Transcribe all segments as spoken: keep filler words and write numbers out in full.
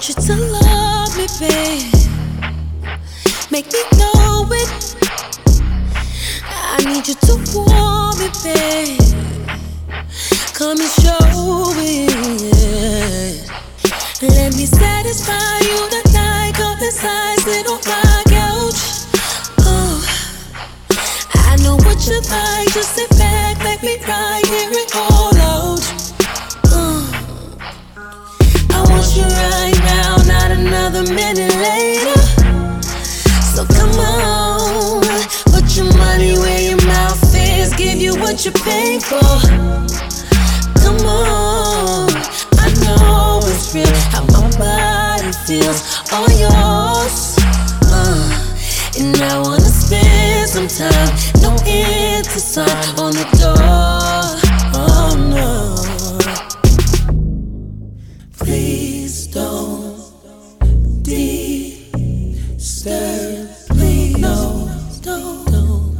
want you to love me, babe. Make me know it. I need you to want me, babe. Come and show it. Let me satisfy you tonight. Come inside, sit on my couch. Oh, I know what you like. Just sit back, let me right here it all out. Uh, I want you right now, not another minute later. So come on, put your money where your mouth is. Give you what you pay for. Come on, I know it's real. How my body feels, all yours. Uh, and I wanna spend some time. No interest on the door. Oh no. Please don't disturb. Please no, don't, don't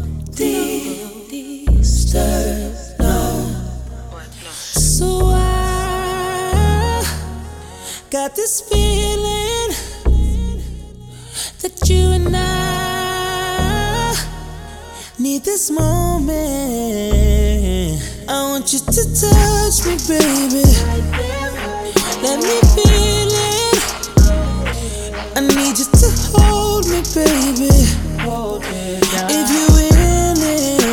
disturb. No. So I got this feeling that you and I need this moment. I want you to touch me, baby. Let me feel it. I need you to hold me, baby. If you're in it,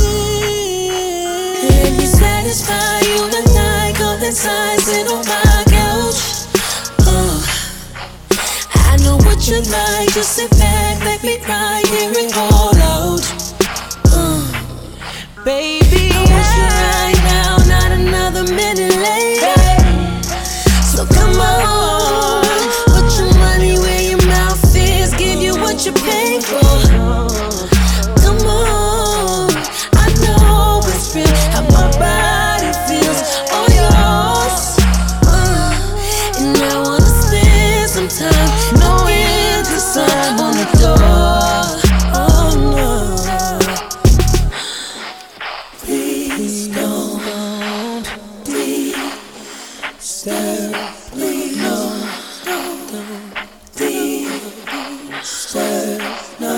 let me satisfy you tonight. Come inside, sit on my couch. Oh, I know what you like. Just sit back, let me right here and all out. Uh, baby, I want you right now, not another minute later. So come on, put your money where your mouth is. Give you what you pay for. Come on, I know it's real. How my body feels, all yours. Uh, and I wanna spend some time. No interest on the door. Oh no. Please don't disturb. Please don't, don't disturb. No.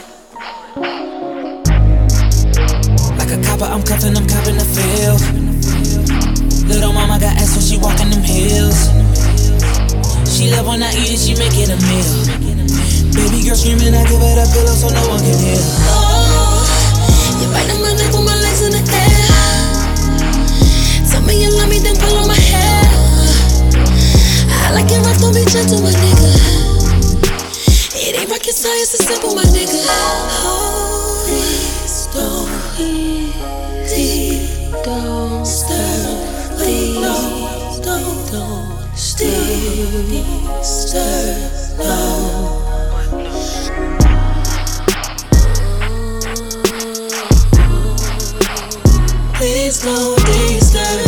Like a copper, I'm cuffing, I'm copping the feel. Little mama got ass when she walking them hills. She love when I eat it, she make it a meal. Baby girl screaming, I give her the pillow so no one can hear. Oh, you biting my neck with my legs in the air. Tell me you love me, then pull on my hair. I like it rough, don't be gentle, my nigga. It ain't rocket science, it's simple, my nigga. Oh, please don't, please don't disturb. Please don't, don't disturb. No. Please don't disturb.